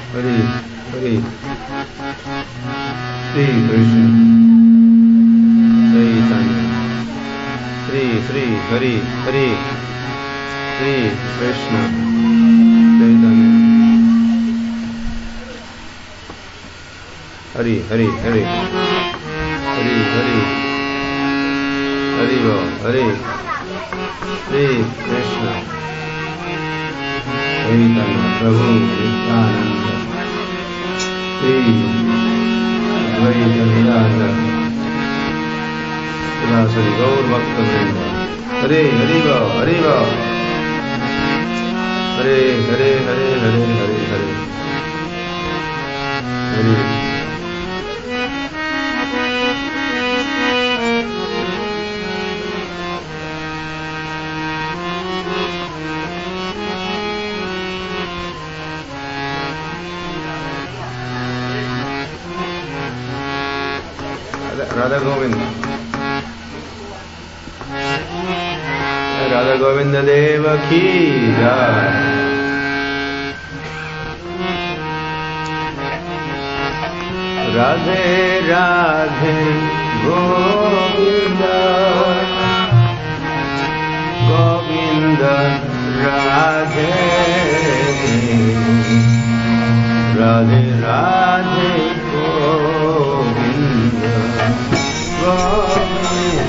हरे हरे श्री कृष्ण चैतन्य श्री श्री हरि हरि श्री कृष्ण चैतन्य हरि हरि हरि हरि हरि हरि बोल हरि श्री कृष्ण चैतन्य प्रभु नित्यानंद श्री द्वैत गदाधर श्री गौर भक्त वृंद हरे हरि बोल हरि बोल हरे हरे हरे हरे हरे हरे हरे राधा गोविंद राधा गोविंद देव की जय। Radhe Radhe Govind Govind Radhe Radhe Radhe Govind Govind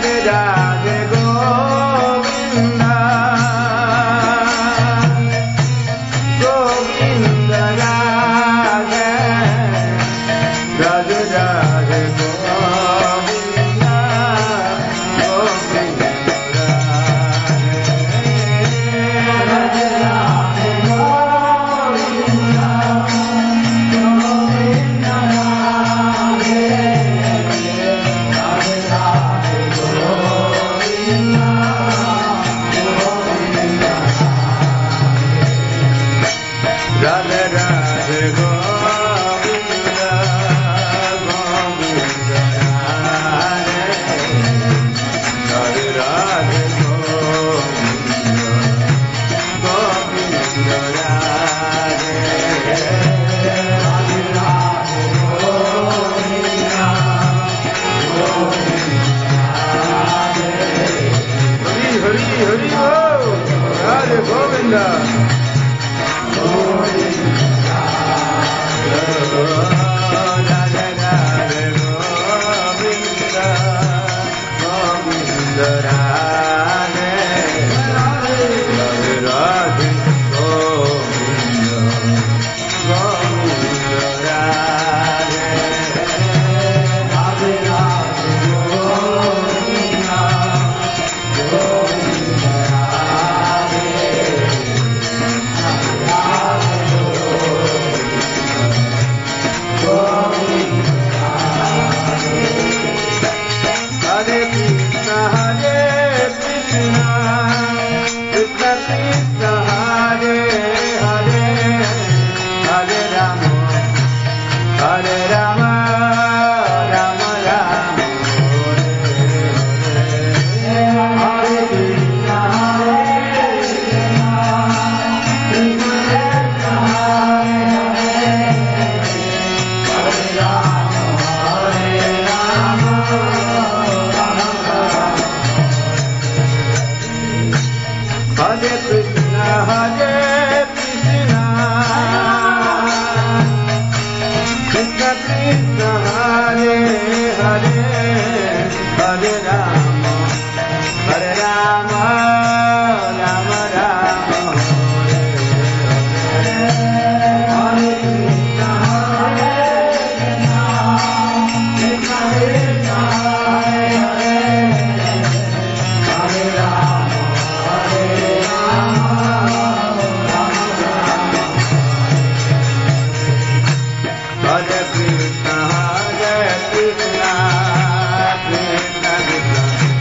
Krishna, Krishna Krishna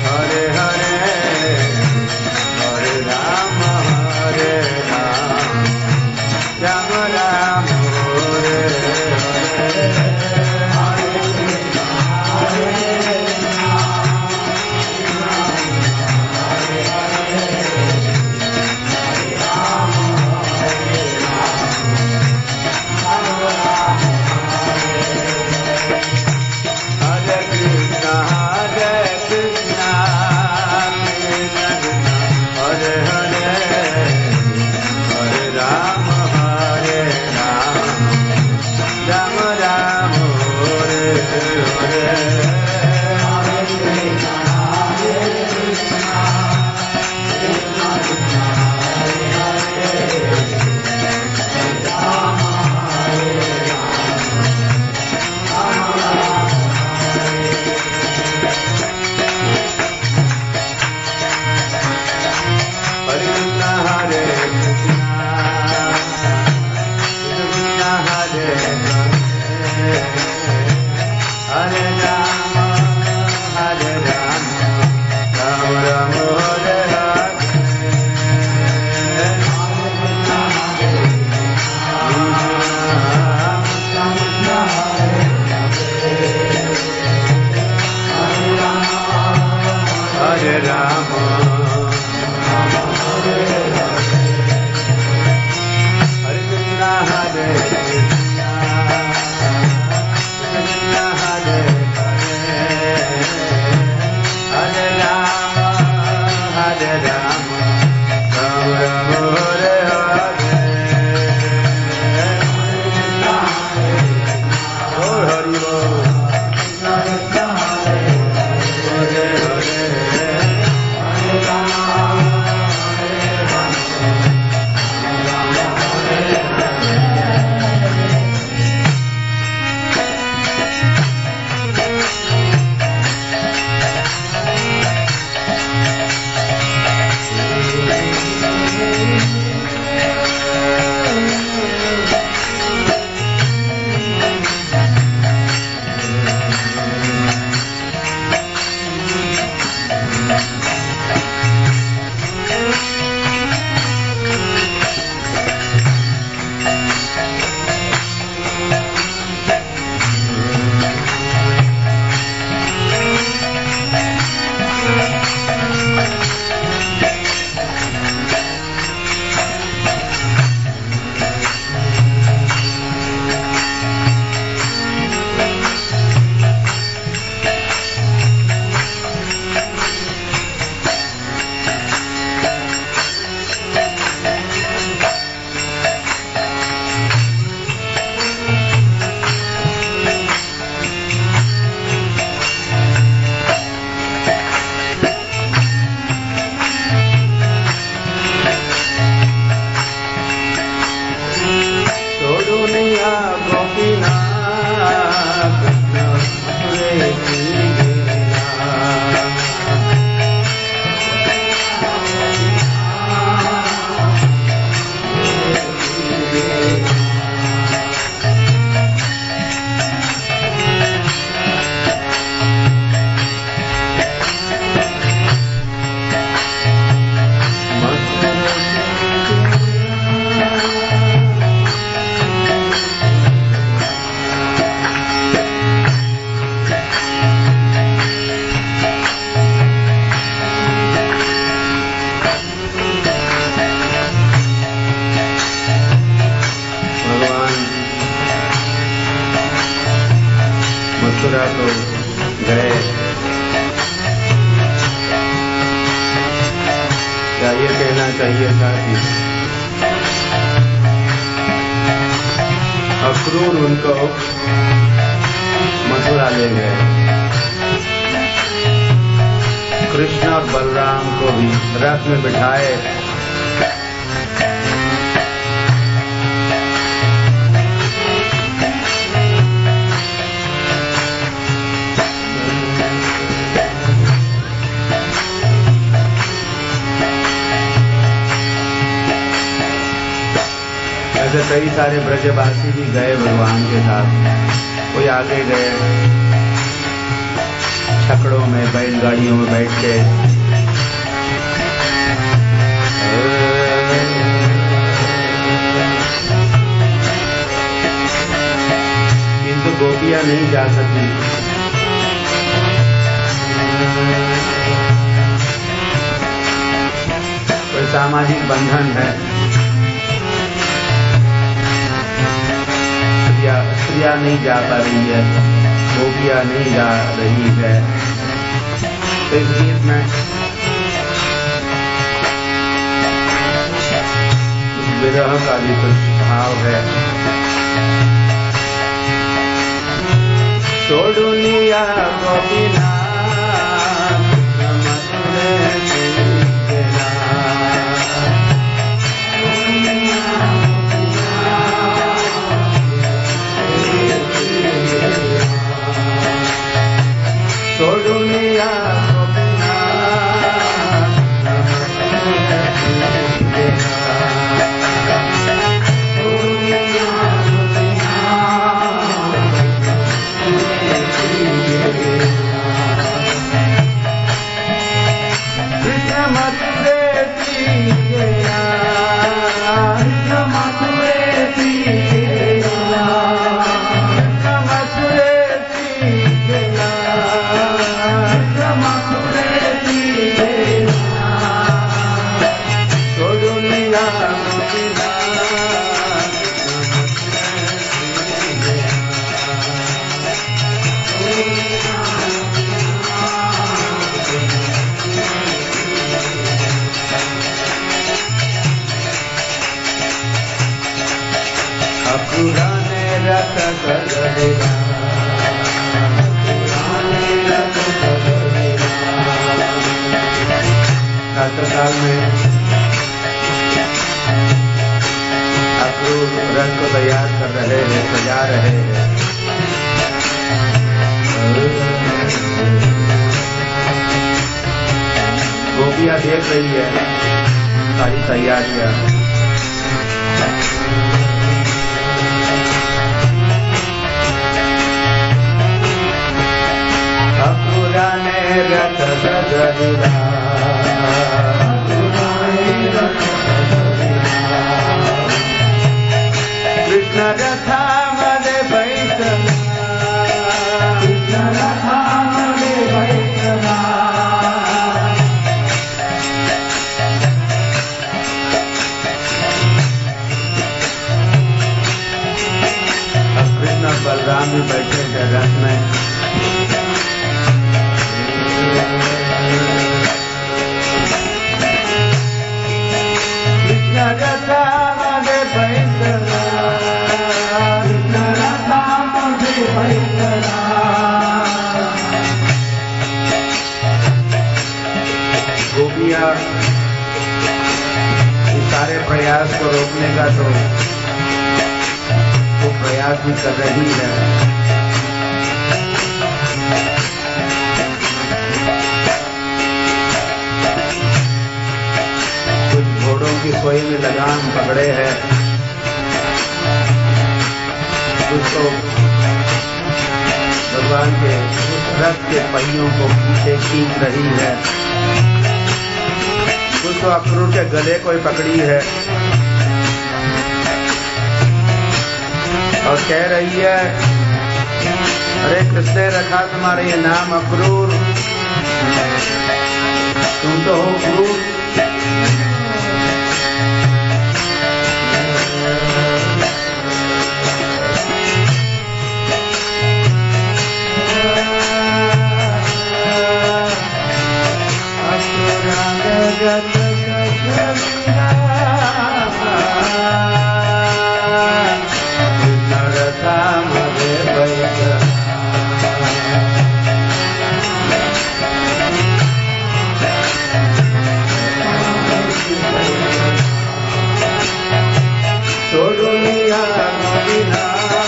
तो गए। क्या ये कहना चाहिए था कि अक्रूर उनको मथुरा ले गए। कृष्ण और बलराम को भी रथ में बिठाए ऐसे कई सारे ब्रजवासी भी गए भगवान के साथ। कोई आगे गए छकड़ों में बैलगाड़ियों में बैठ के, किंतु गोपियां नहीं जा सकी। कोई सामाजिक बंधन है, स्त्रियां नहीं जा पा रही है, गोपियां नहीं जा रही है। तो इस गीत में विरह का भी कुछ भाव है। छोड़ुनिया गोपीना अस्पताल में अक्रूर रथ को तैयार कर रहे हैं, सजा रहे हैं। गोपियां देख रही है सारी तैयारियां। अक्रूरा ने रथ सजा कृष्ण रथा मदे बैठना, कृष्ण रथा मदे बैठना। अब कृष्ण बलराम भी बैठे थे रथ में। कृष्ण रथा मदे बैठना, कृष्ण रथा मदे बैठना। गोपियां इस सारे प्रयास को रोकने का तो वो प्रयास भी कर रही है। कुछ घोड़ों की सोई में लगाम पकड़े हैं, कुछ तो भगवान के रथ के पहियों को पीछे खींच रही है, कुछ तो अक्रूर के गले को ही पकड़ी है और कह रही है, अरे किसने रखा तुम्हारे ये नाम अक्रूर? तुम तो हो क्रूर। जगत नरधाम रे बैठ छोड़ुनिया बिना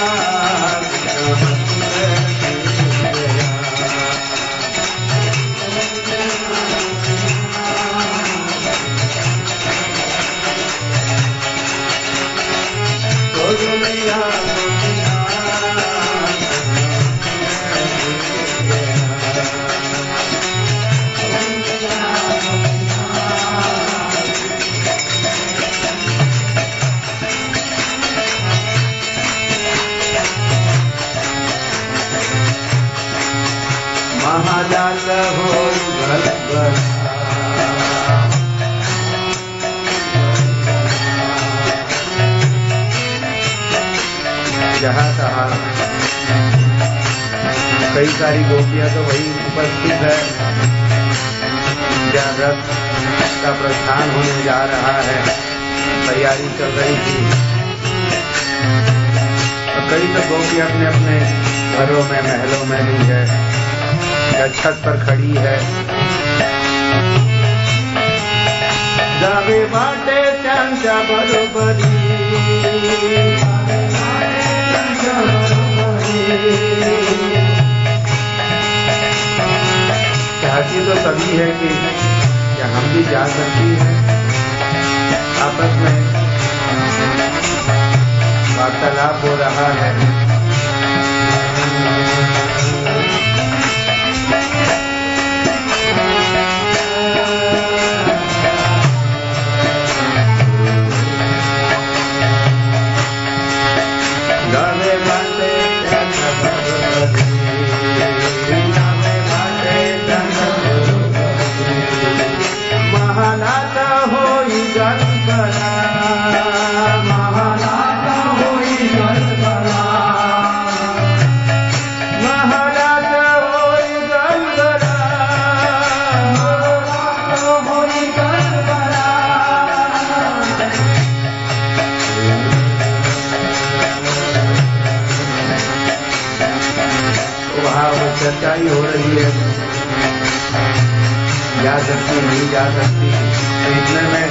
महाजाल हो जहाँ तहाँ कई सारी गोपियां तो वही उपस्थित है जहाँ रथ का प्रस्थान होने जा रहा है, तैयारी चल रही थी। और कई तो गोपियां अपने अपने घरों में महलों में भी है या छत पर खड़ी है। जावे बाटे त्यांच्या बरोबरी चाहती तो सभी है कि क्या हम भी जा सकती हैं। आपस में वार्तालाप हो रहा है। चर्चा ही हो रही है, जा सकती नहीं जा सकती। इतने में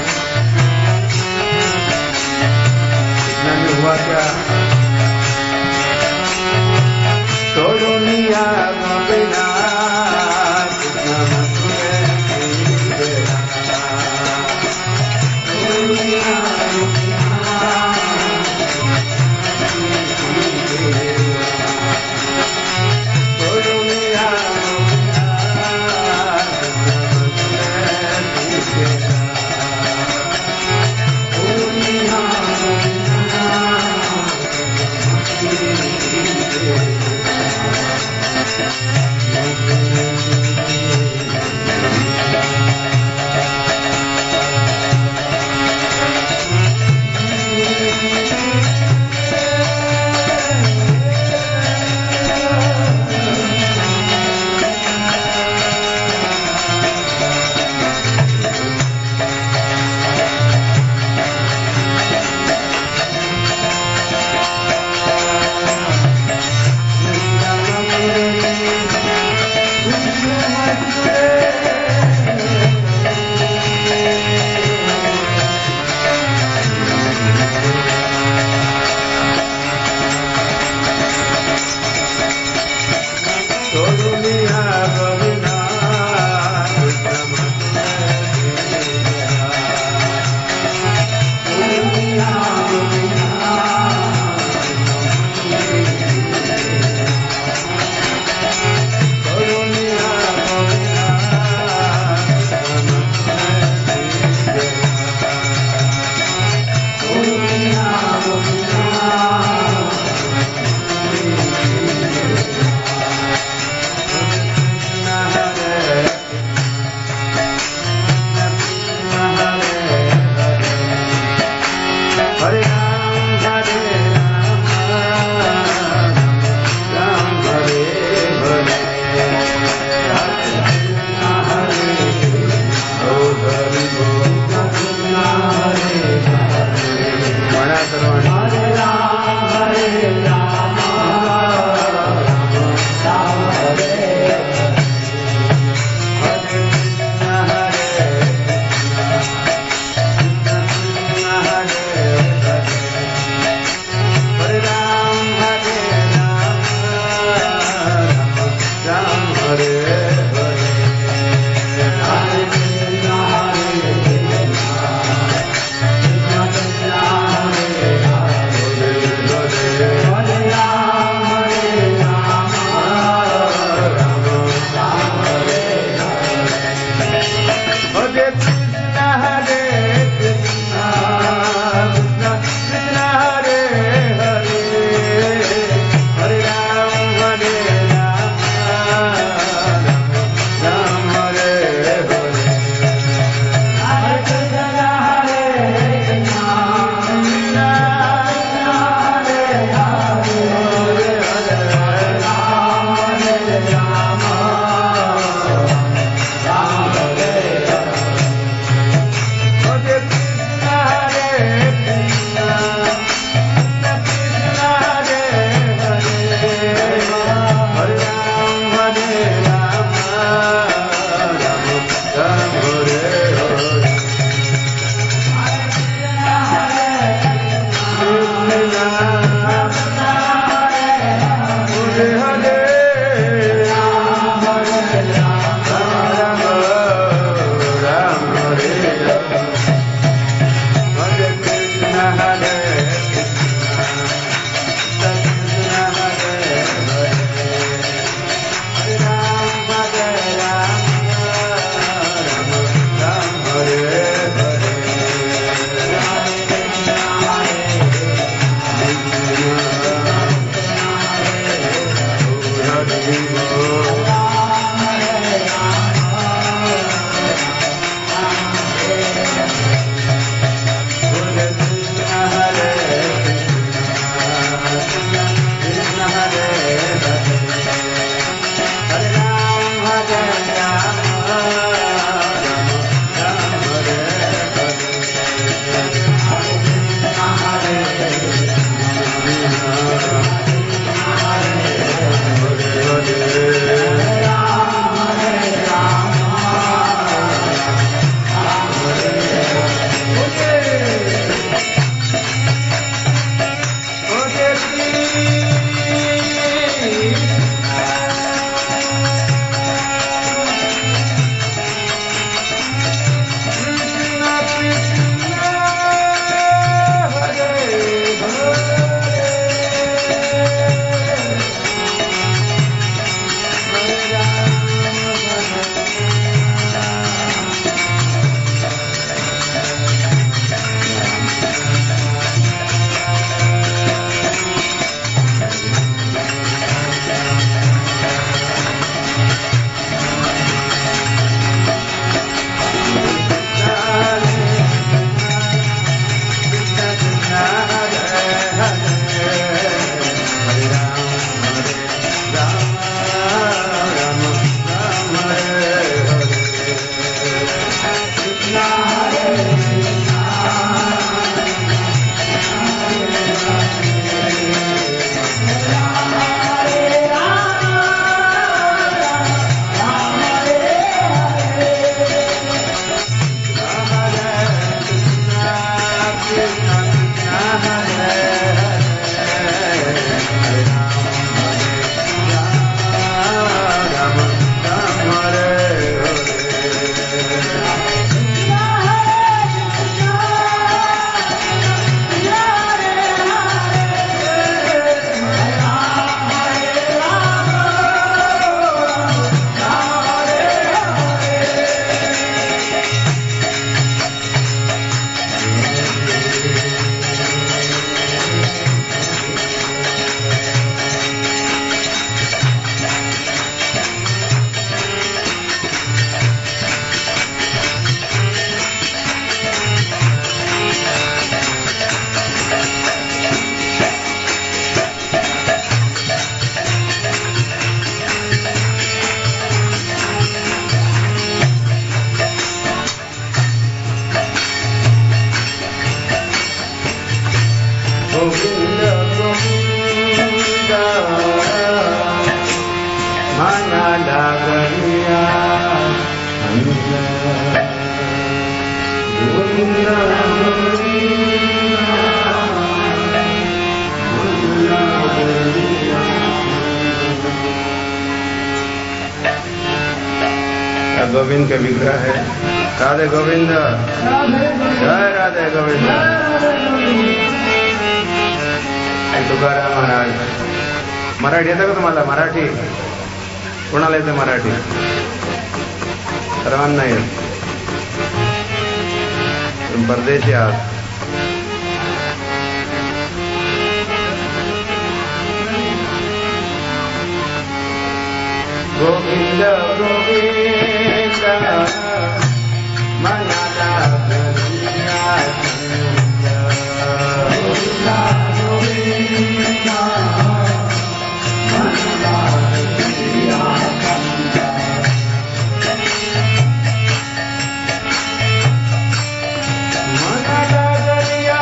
हुआ क्या, छोड़ुनिया बिना करिया गोविंद के विग्रह है। राधे गोविंद, जय राधे गोविंद। तुकाराम महाराज मराठी येतं का तुम्हाला? मराठी कोणाला येतं? मराठी सर्वांना येत? तुम परदेशी आहात। गोविंद गोविंद मनाला करिया गोविंद गोविंद मनाला करिया मनाला करिया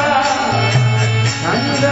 छंद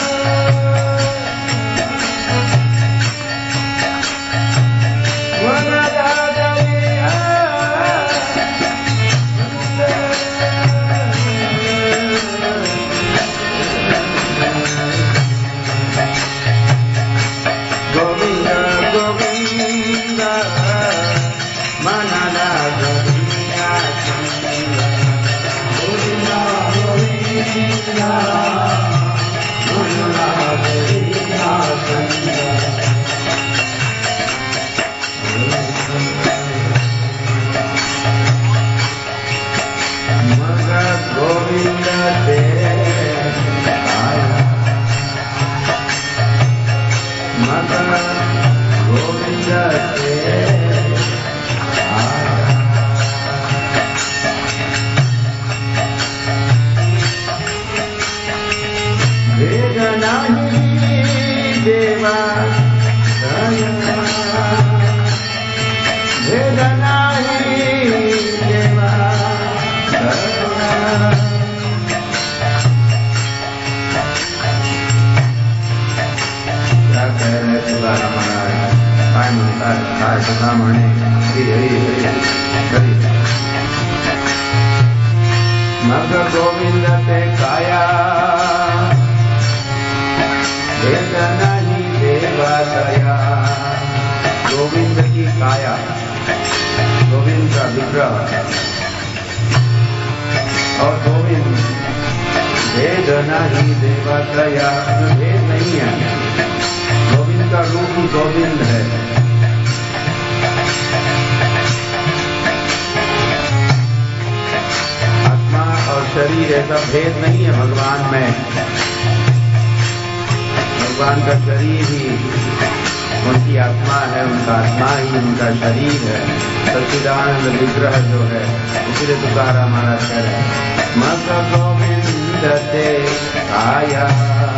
मग गोविंद ते काया भेद नहीं देवा दया। गोविंद की काया, गोविंद का विग्रह और गोविंद भेद नहीं देवा दया, भेद नहीं है। गोविंद का रूप ही गोविंद है। और शरीर ऐसा भेद नहीं है भगवान में। भगवान का शरीर ही उनकी आत्मा है, उनका आत्मा ही उनका शरीर है, सच्चिदानंद विग्रह जो है। इसलिए तुकाराम महाराज कह रहे हैं मत गोविंद ते काया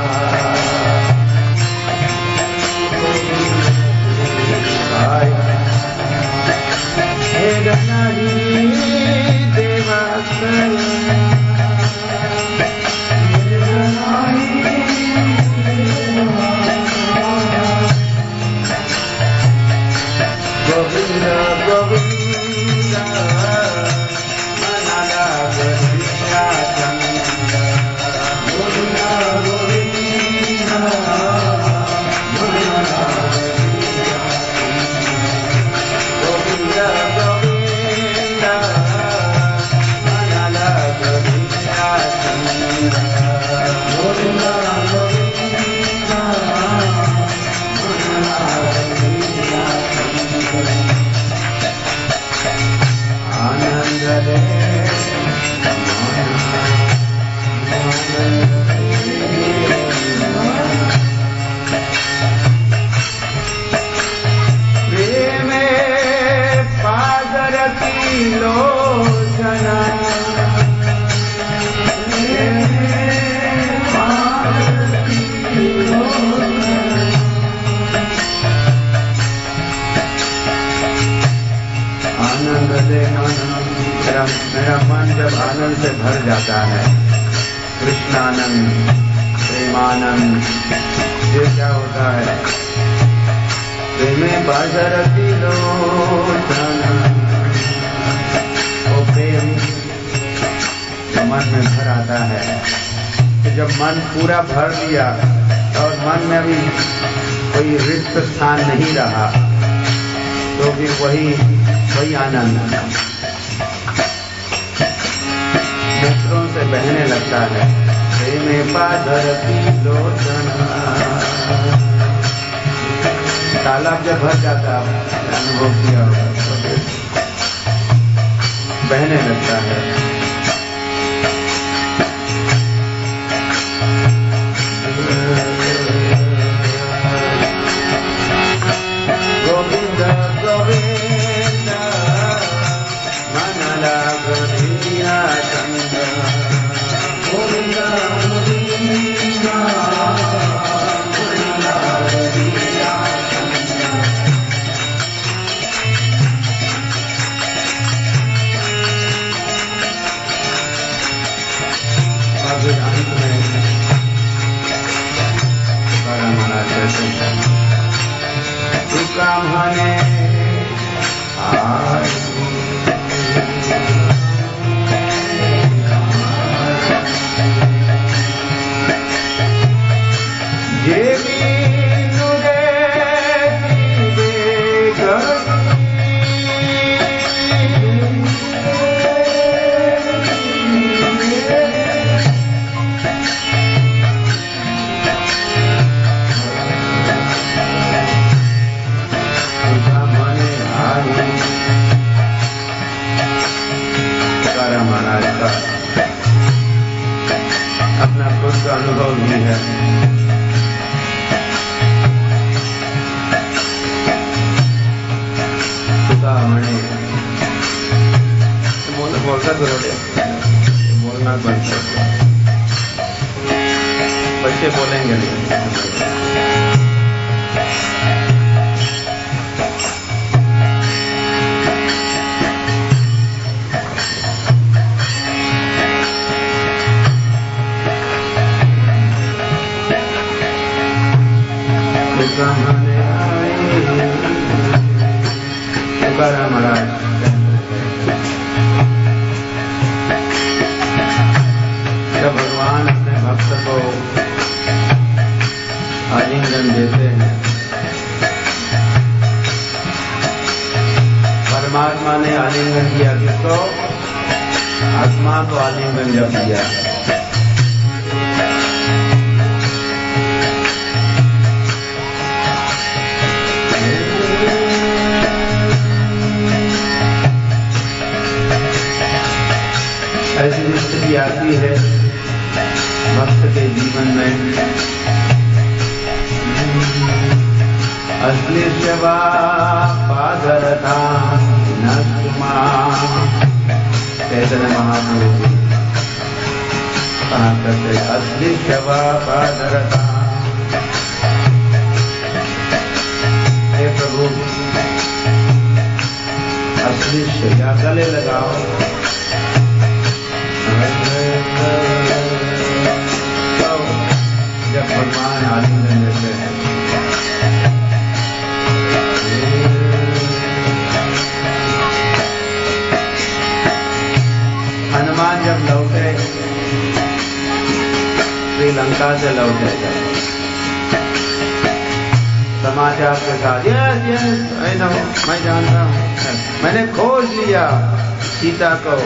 मेरा मन जब आनंद से भर जाता है, कृष्णानंद, प्रेमानंद, ये क्या होता है? प्रेमे बाजरती लोचन। वो प्रेम मन में भर आता है कि जब मन पूरा भर लिया और मन में अभी कोई रिक्त स्थान नहीं रहा तो फिर वही आनंद नेत्रों से बहने लगता है। प्रेमे बाजरती लोचन। तालाब जब भर जाता अनुभव किया होगा तो बहने लगता है। गोविंद गोविंद मन लागनिया चंद। गोविंद गोविंद मन लागनिया चंद। अब अंत में तुकाराम महाराज कहते हैं ब्राह्मणे देवी नुरे महाराज का अपना खुद का अनुभव भी है। बोलता बोलना बंद कर। बच्चे बोलेंगे नहीं। तुकाराम महाराज जब भगवान अपने भक्त को आलिंगन देते हैं, परमात्मा ने आलिंगन किया किसको? आत्मा को आलिंगन जब दिया। ऐसी स्थिति आती है भक्त के जीवन में। अश्लीषवा पादरता न सुमा। चैतन्य महाप्रभु कहा करते अश्लीषवा पादरता। हे प्रभु अश्लीष या गले लगाओ। जब भगवान आलिंगन देते हैं हनुमान जब लौटे श्रीलंका से लौटे जब समाचार के साथ यस मैं जानता हूँ मैंने खोज लिया सीता को।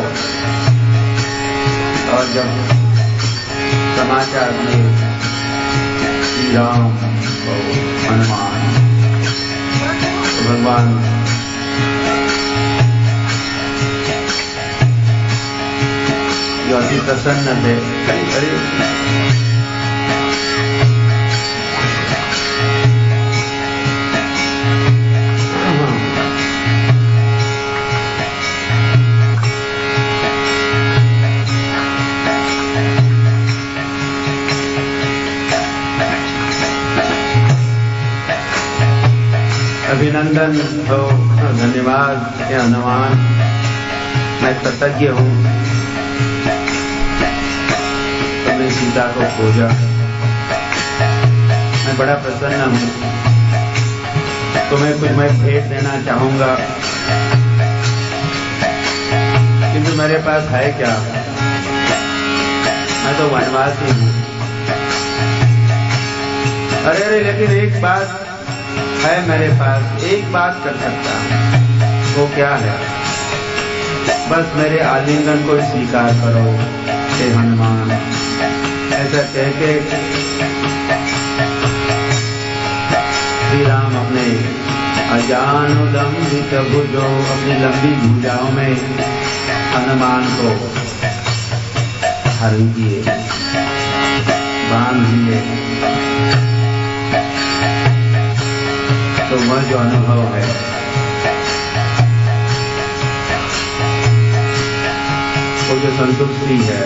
और जब समाचार में श्री राम और हनुमान तो भगवान जो अति प्रसन्न थे। अभिनंदन हो, धन्यवाद हे हनुमान, मैं कृतज्ञ हूँ तुमने सीता को खोजा। मैं बड़ा प्रसन्न हूँ तुम्हें कुछ मैं भेंट देना चाहूंगा, किंतु मेरे पास है क्या, मैं तो वनवासी हूँ। अरे लेकिन एक बात है मेरे पास, एक बात कर सकता हूँ। वो क्या है? बस मेरे आलिंगन को स्वीकार करो हे हनुमान। ऐसा कह के श्री राम अपने अजानुलंबित भुजो, अपनी लंबी भुजाओं में हनुमान को हर दिए, बांध दिए। तो वह जो अनुभव है, वो जो संतुष्टि है,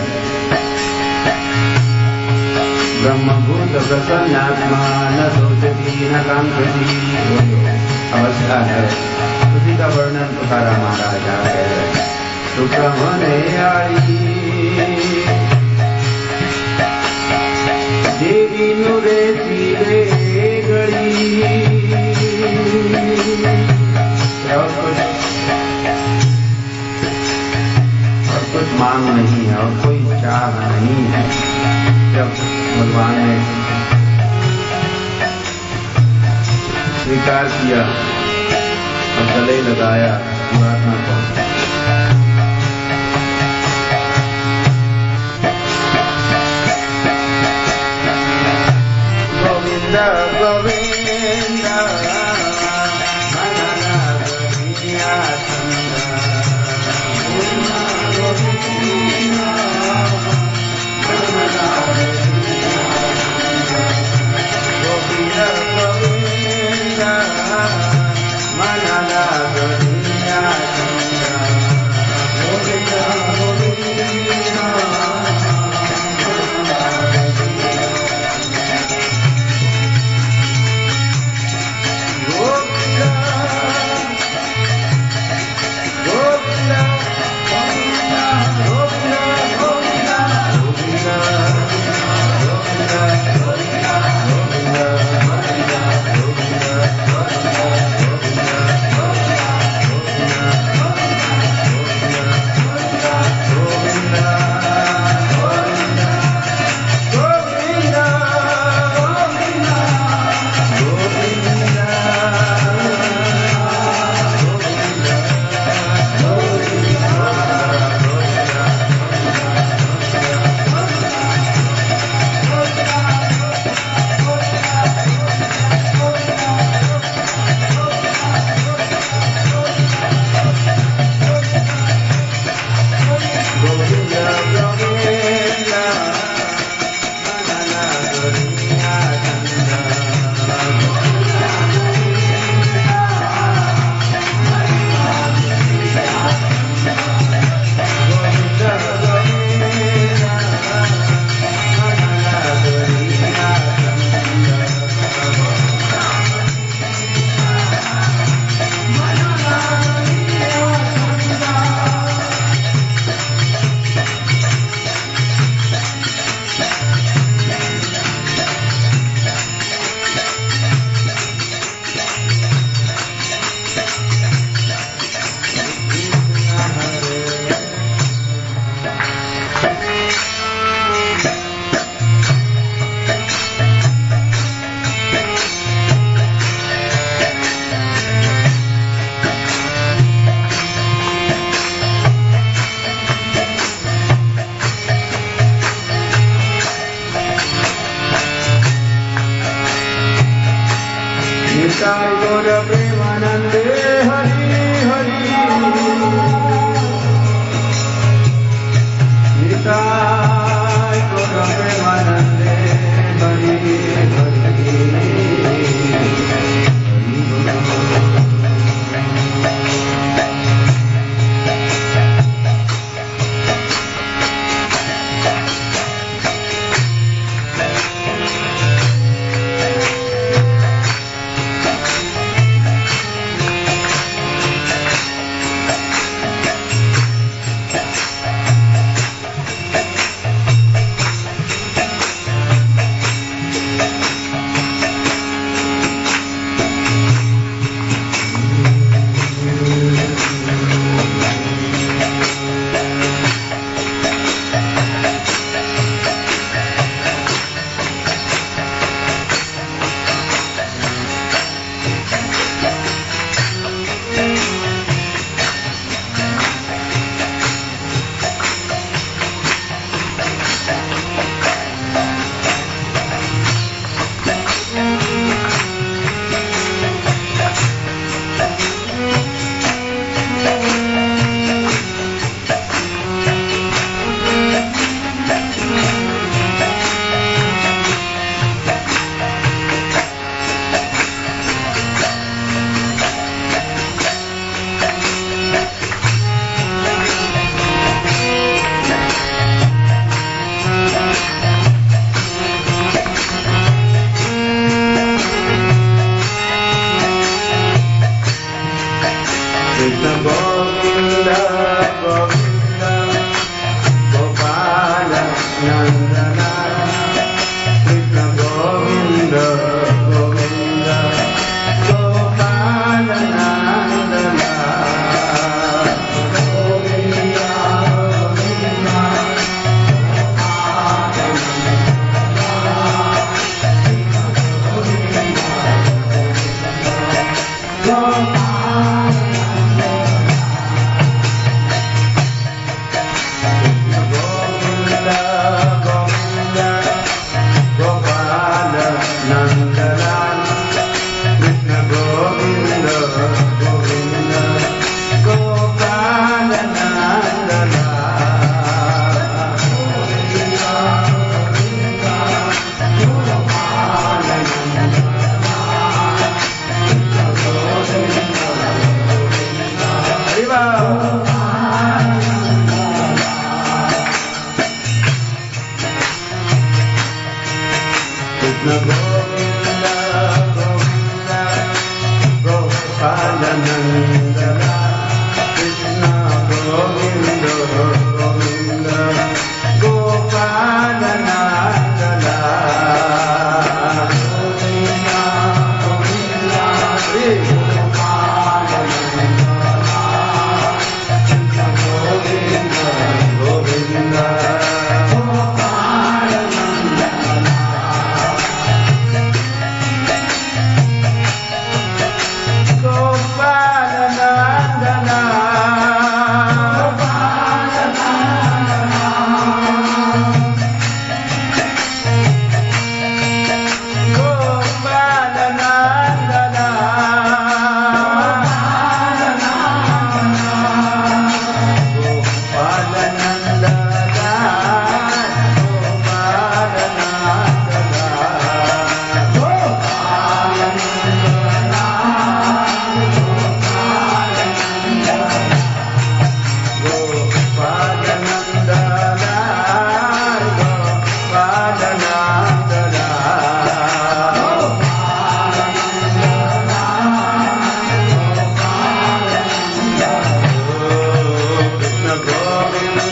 ब्रह्मभूत प्रसन्नात्मा न सोचती न कांक्षती, वो जो अवस्था है, उसी का वर्णन तुकाराम महाराज आ गए। सुख मने आई देवी नुरे सीरे गड़ी, और कुछ मांग नहीं है और कोई चाह नहीं है। जब भगवान ने स्वीकार किया और गले लगाया पुराना को, गोविंदा गोविंदा गौर प्रेमानंदे हरि हरि निताय गौर प्रेमानंदे हरि हरि।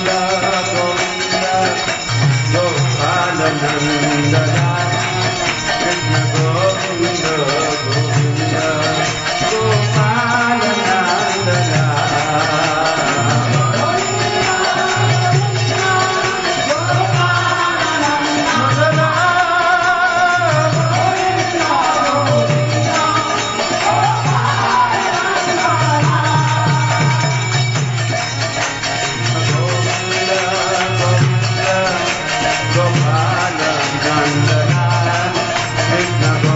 Krishna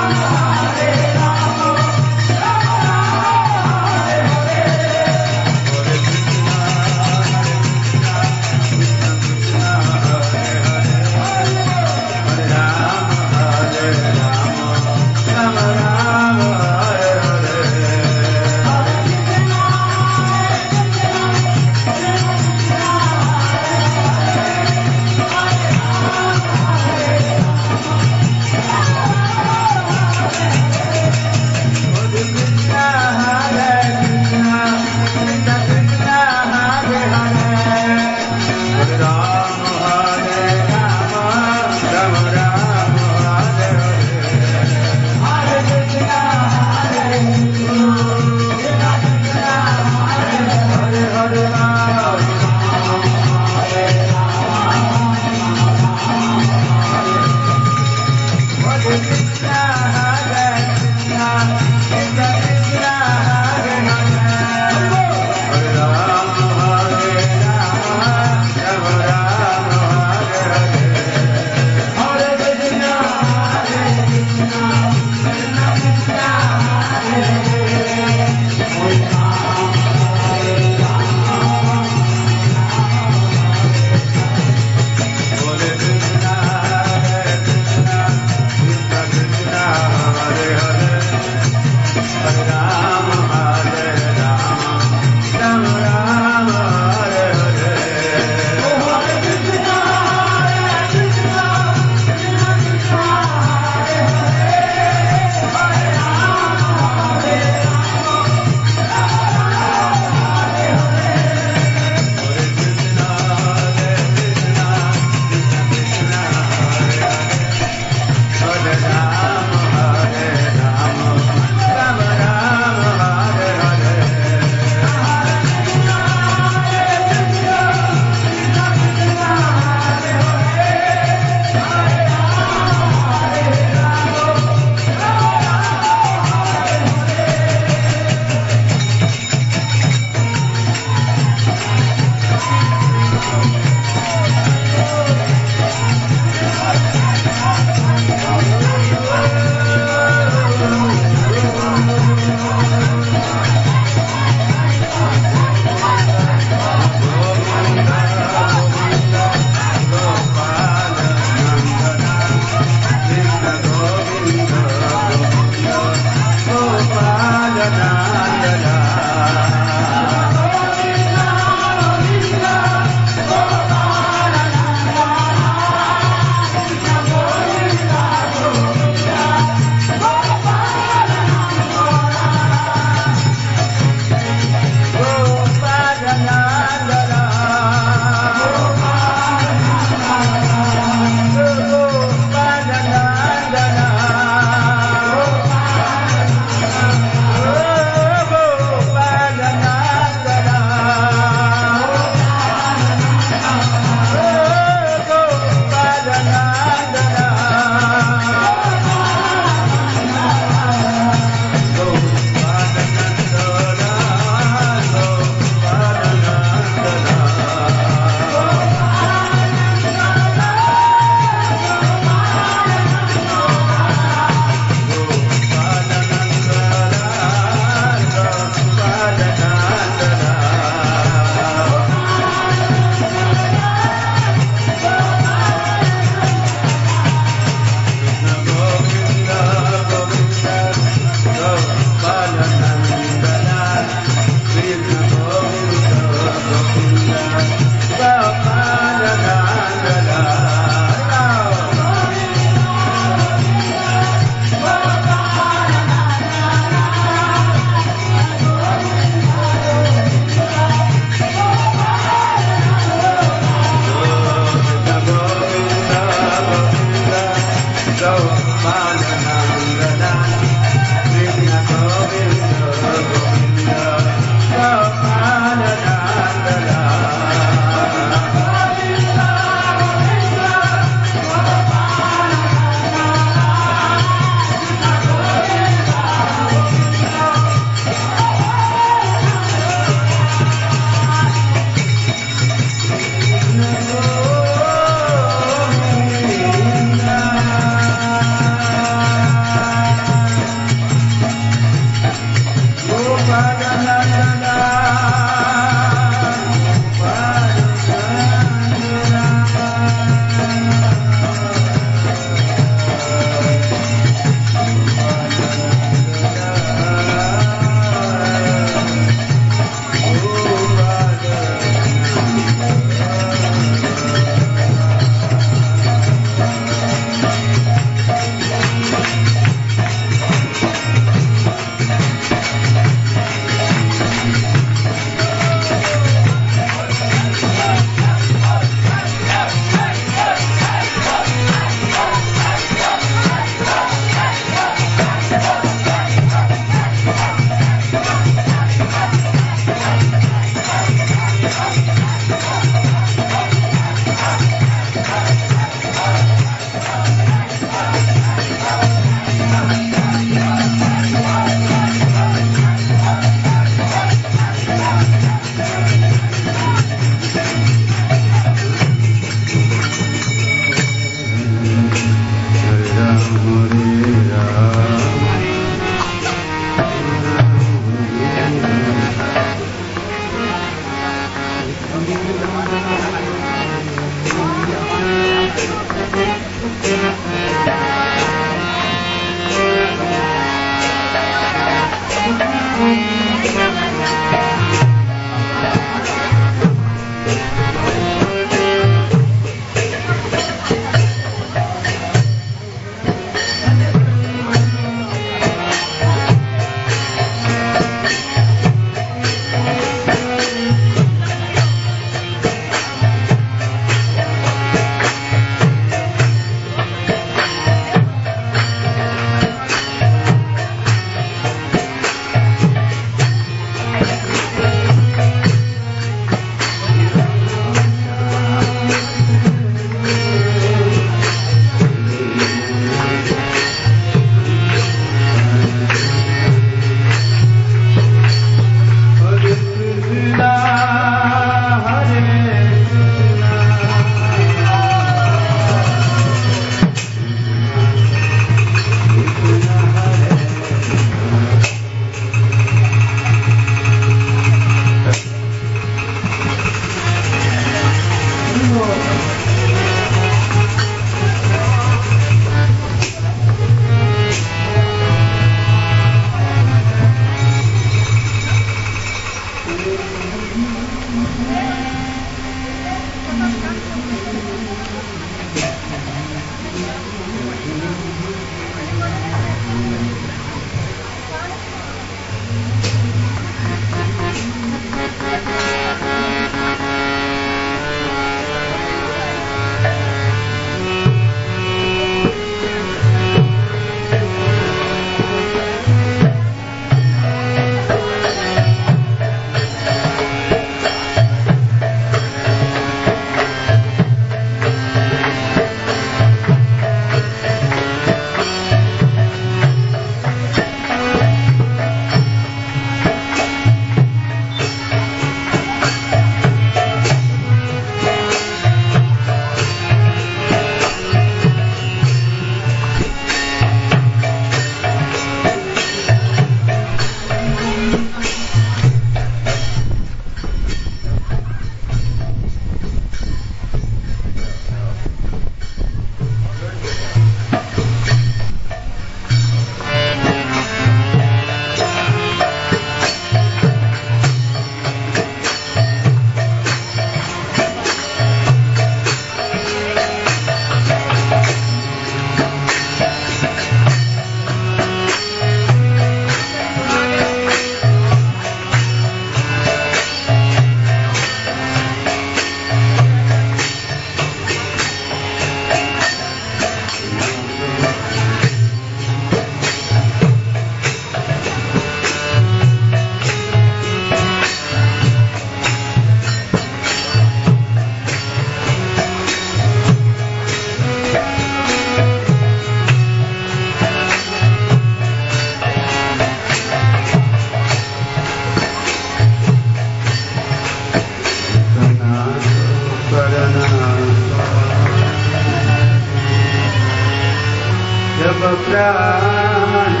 प्राण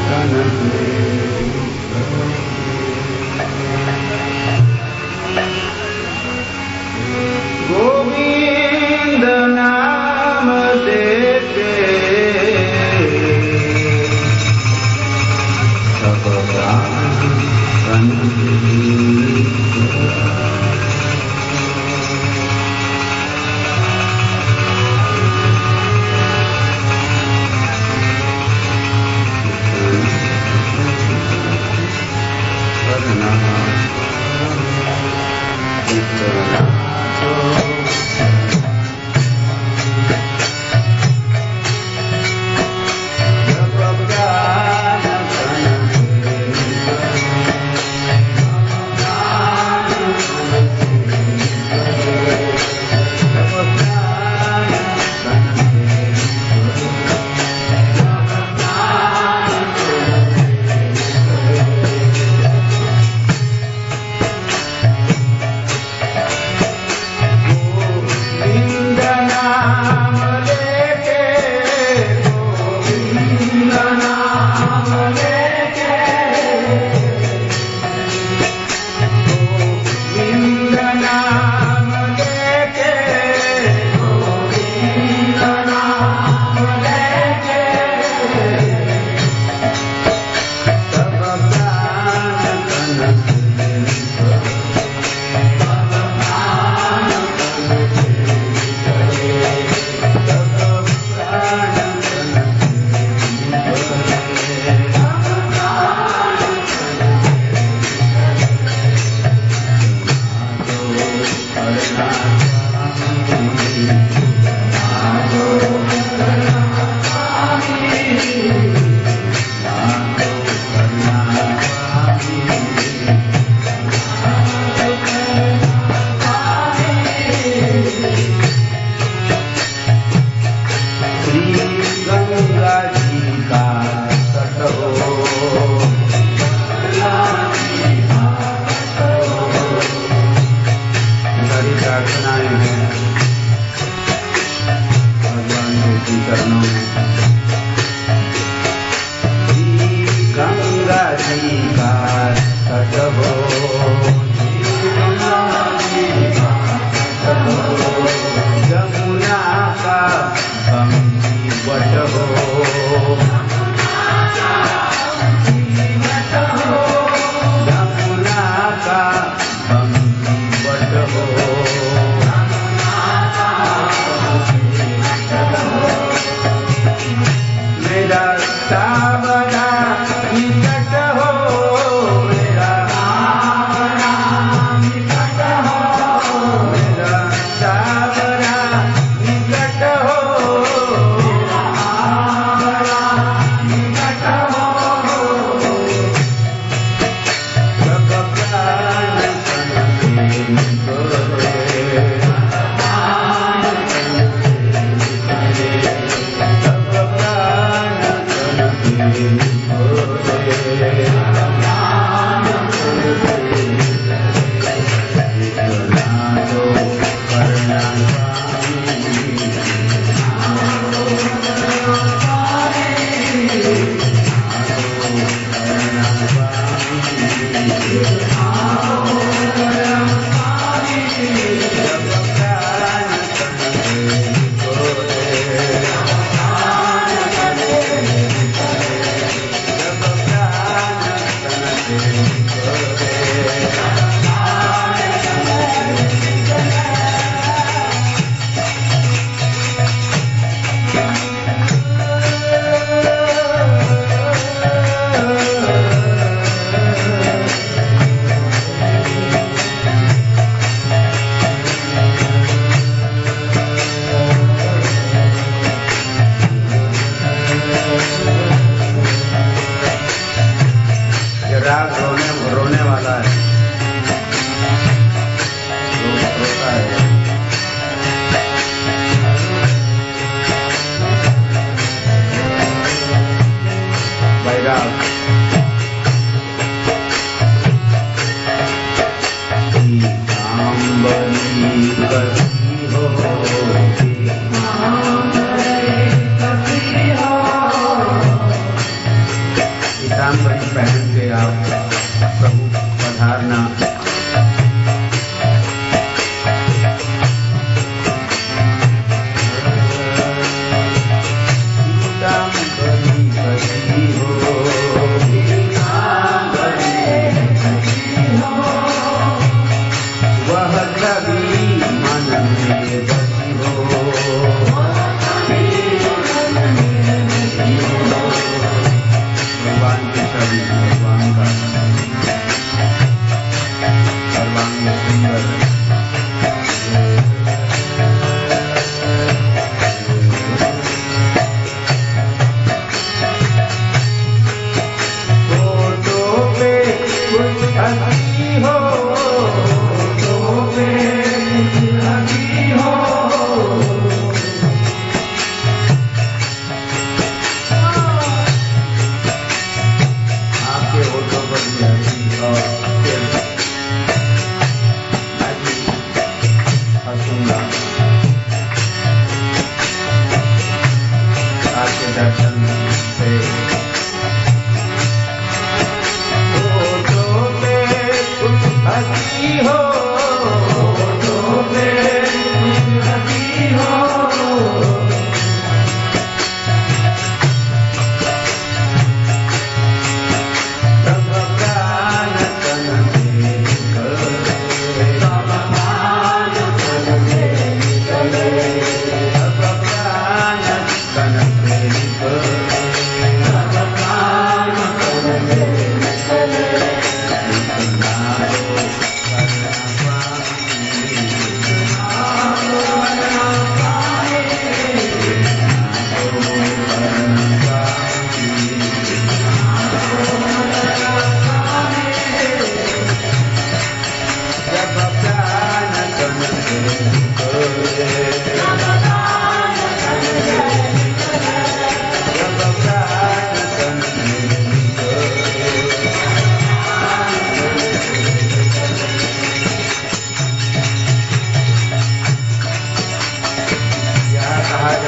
गोविंद नाम देते सब प्राण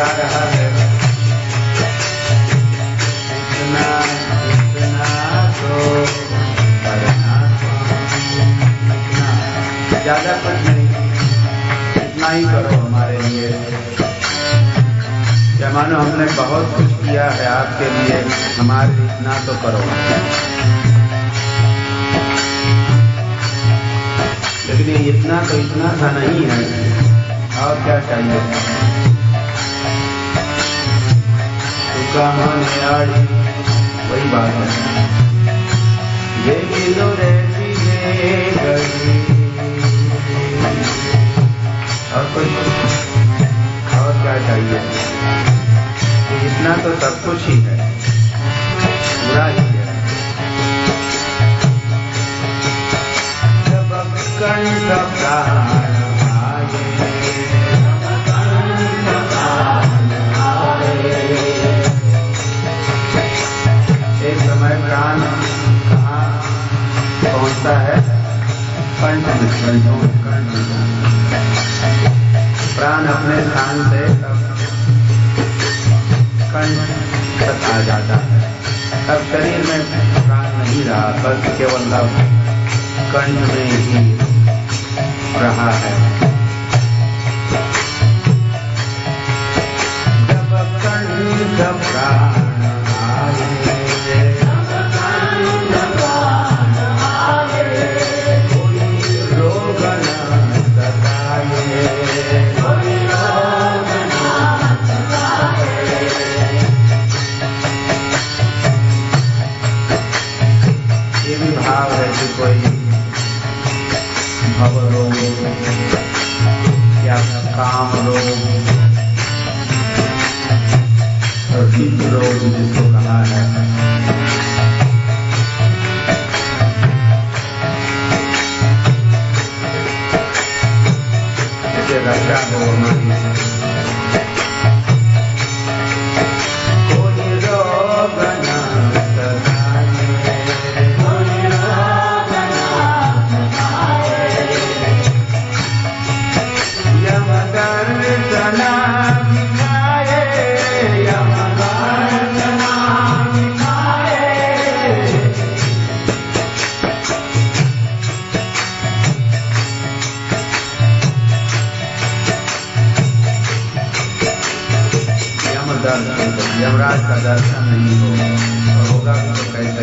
रहा है। इतना इतना तो करना, इतना ज्यादा कुछ नहीं, इतना ही करो हमारे लिए। या मानो हमने बहुत कुछ किया है आपके लिए, हमारे इतना तो करो। लेकिन ये इतना तो इतना सा नहीं है, और क्या चाहिए? तुका मन आड़ी, वही बात है। ये किलो रहती है गई, और कुछ, और क्या चाहिए? इतना तो सब कुछ ही है, बुरा ही है। जब कंठ प्राण आए, एक समय प्राण कहाँ पहुंचता है? कंठ में। प्राण अपने स्थान से कंठ तक आ जाता है। अब शरीर में प्राण नहीं रहा, बस केवल अब कंठ में ही रहा है। जब कंठ प्राण आए, कोई रोग न सताए, भाव है कि कोई भव रोग या काम रोग और वित्त रोग जिसको कहा है, इसे रक्षा हो हमारी। कोई रोग न यमराज का दर्शन नहीं हो, और होगा तो कैसे?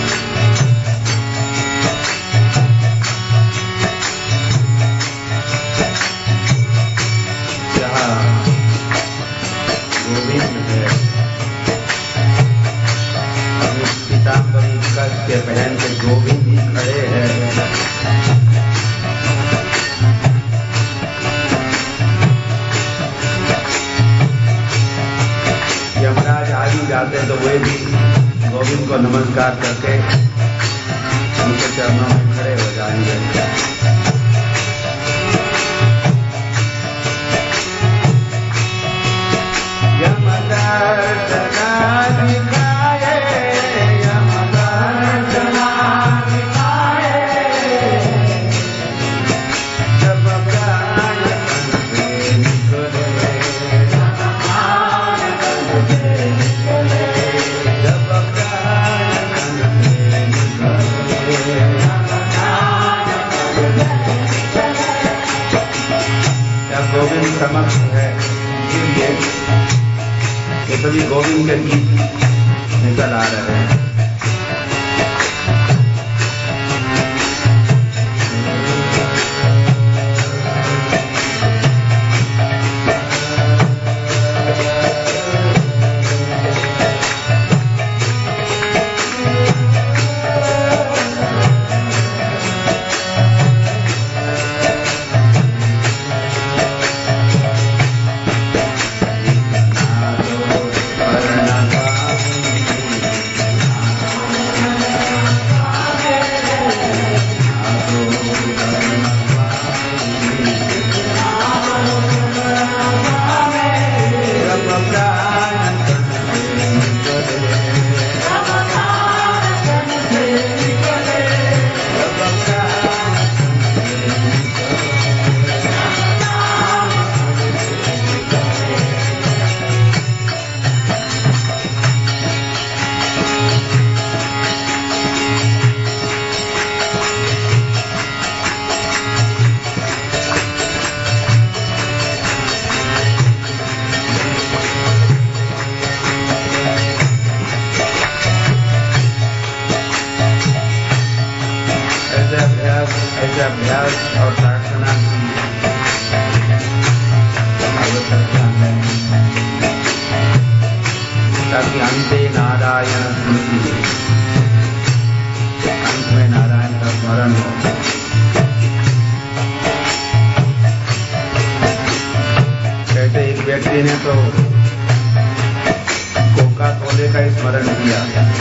जहाँ गोविंद है, अपनी पीताम्बरी कस के पहन के गोविंद ही खड़े हैं। यमराज आगे जाते तो वे भी गोविंद को नमस्कार करके उनके चरणों में खड़े हो जाएंगे। गोविंद समक्ष है, इसलिए ये सभी गोविंद के गीत निकल आ रहे हैं। कि अंते नारायण स्मृति, अंत में नारायण का स्मरण हो। कहते एक व्यक्ति ने तो कोका कोले का स्मरण किया।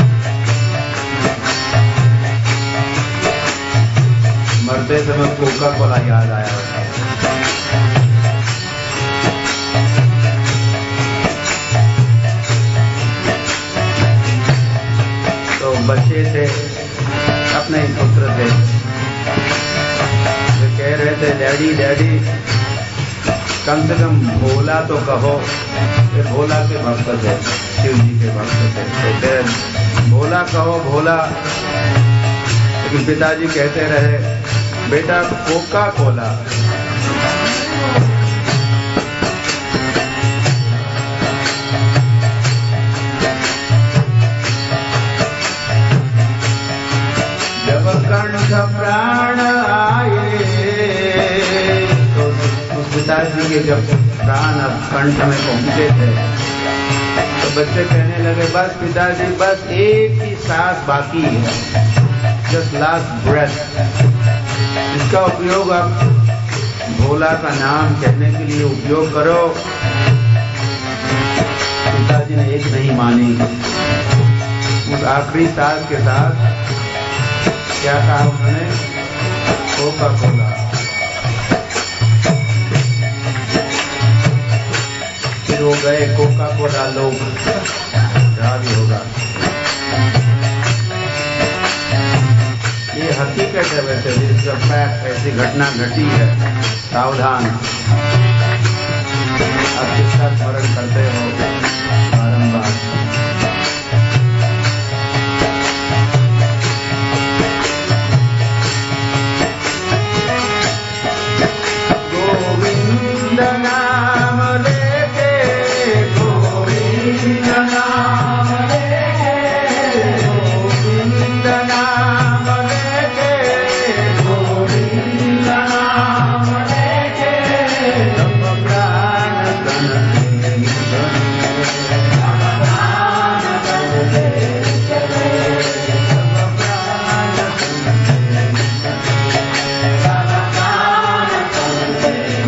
मरते समय कोका कोला याद आया। तो बच्चे थे, अपने ही पुत्र थे, वे कह रहे थे डैडी डैडी कम से कम भोला तो कहो। ये भोला के भक्त थे, शिव जी के भक्त थे। कहते भोला कहो भोला। लेकिन पिताजी कहते रहे बेटा कोका कोला। जब कंठ प्राण आए, तो उस पिताजी के जब प्राण कंठ में पहुंचे थे तो बच्चे कहने लगे बस पिताजी बस एक ही सांस बाकी है, जस्ट लास्ट ब्रेथ। इसका उपयोग आप भोला का नाम कहने के लिए उपयोग करो। पिताजी ने एक नहीं मानी। उस आखिरी सांस के साथ क्या कहा उन्होंने? Coca Cola. फिर वो गए कोका कोला लोग, जहाँ भी होगा। ये हकीकत है, वैसे ऐसी घटना घटी है। सावधान, आप किसका स्मरण करते हो बारंबार। गोविंद नाम लेके, गोविंद नाम लेके, गोविंद नाम लेके, गोविंद नाम लेके, सब प्राण तन में चले, सब प्राण तन में चले, सब प्राण तन में चले, सब प्राण तन में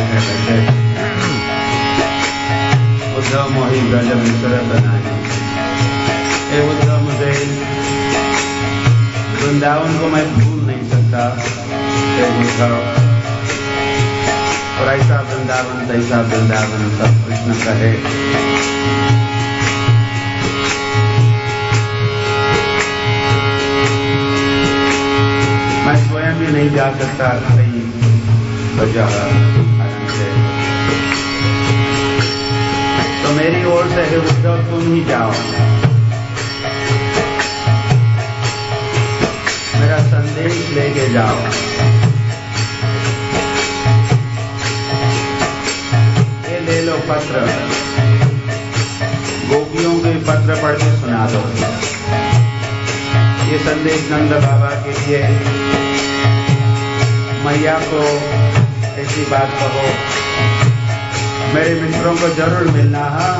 है वैसे उद्धव मोहि ब्रज विसरत नाही। हे उद्धव, मुझे वृंदावन को मैं भूल नहीं सकता। हे उद्धव, और ऐसा वृंदावन तैसा वृंदावन सब कृष्ण कहे। मैं स्वयं भी नहीं जा सकता कहीं वजह से, तो मेरी ओर से हे उद्धव तुम ही जाओ, मेरा संदेश लेके जाओ। ये ले लो पत्र, गोपियों के पत्र पढ़ के सुना दो। ये संदेश नंद बाबा के लिए, मैया को ऐसी बात कहो, मेरे मित्रों को जरूर मिलना है।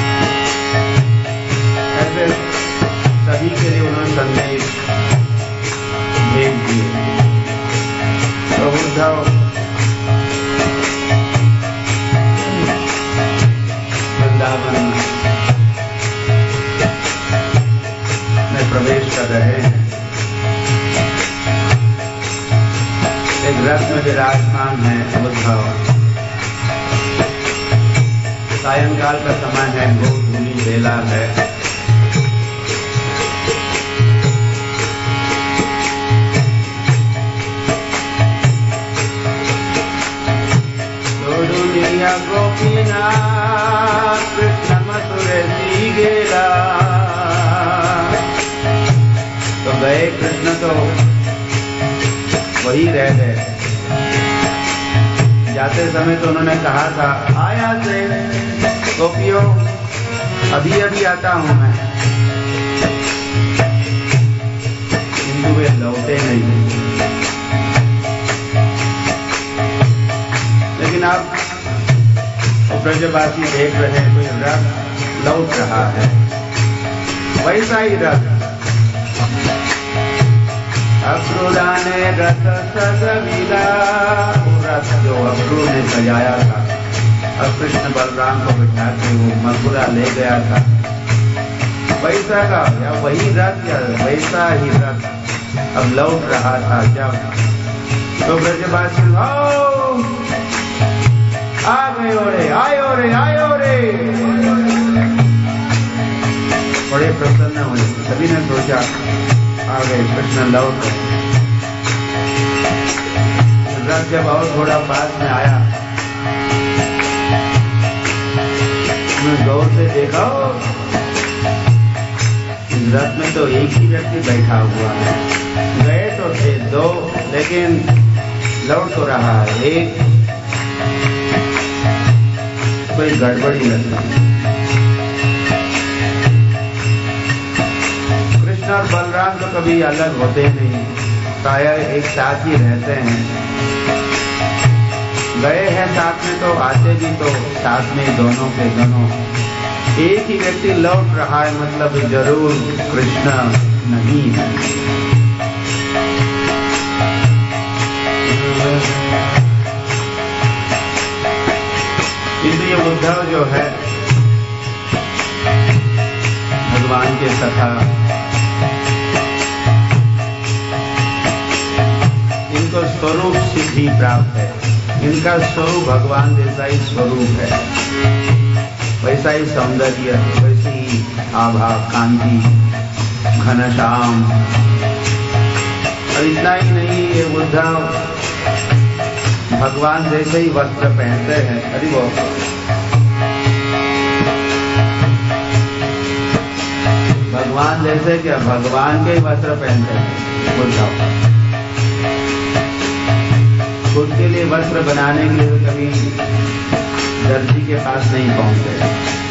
ऐसे सभी के लिए उन्होंने संदेश भेज दिए। तो उद्धव वृंदावन में प्रवेश कर रहे हैं। एक रथ में विराजमान है उद्धव। सायंकाल का समय है, गोधूली बेला है। दुनिया गोपीनाथ कृष्ण मथुरे सी गेला। तो गए कृष्ण, तो वही रह गए। जाते समय तो उन्होंने कहा था, आया से गोपियों, अभी अभी आता हूं मैं, किंतु वे लौटे नहीं। लेकिन अब ब्रजवासी देख रहे हैं कोई रथ लौट रहा है, वैसा ही रथ। अक्रूराने रथ सजविला, रथ जो अक्रूर ने सजाया था और कृष्ण बलराम को बिठा के वो मथुरा ले गया था, वैसा का या वही रथ या वैसा ही रथ अब लौट रहा था। जब तो ब्रजवासी आ गए, रे आयो रे आयो रे, बड़े प्रसन्न हुए। सभी ने सोचा आ गए कृष्ण लौट। रथ जब और थोड़ा पास में आया, उन्होंने गौर से देखा, इस रथ में तो एक ही व्यक्ति बैठा हुआ है। गए तो थे दो, लेकिन लौट तो रहा है एक। कोई गड़बड़ी लगती। कृष्ण और बलराम तो कभी अलग होते नहीं, प्रायः एक साथ ही रहते हैं। गए हैं साथ में तो आते भी तो साथ में दोनों के दोनों। एक ही व्यक्ति लौट रहा है, मतलब जरूर कृष्ण नहीं है। इसलिए उद्धव जो है भगवान के सखा, इनको स्वरूप सिद्धि प्राप्त है। इनका स्वरूप भगवान जैसा ही स्वरूप है, वैसा ही सौंदर्य, वैसी ही आभा, कांति, घनश्याम। और इतना ही नहीं, ये उद्धव भगवान जैसे ही वस्त्र पहनते हैं। अरे वो भगवान जैसे क्या, भगवान के ही वस्त्र पहनते हैं उद्धव। खुद के लिए वस्त्र बनाने के लिए कभी दर्जी के पास नहीं पहुंचते,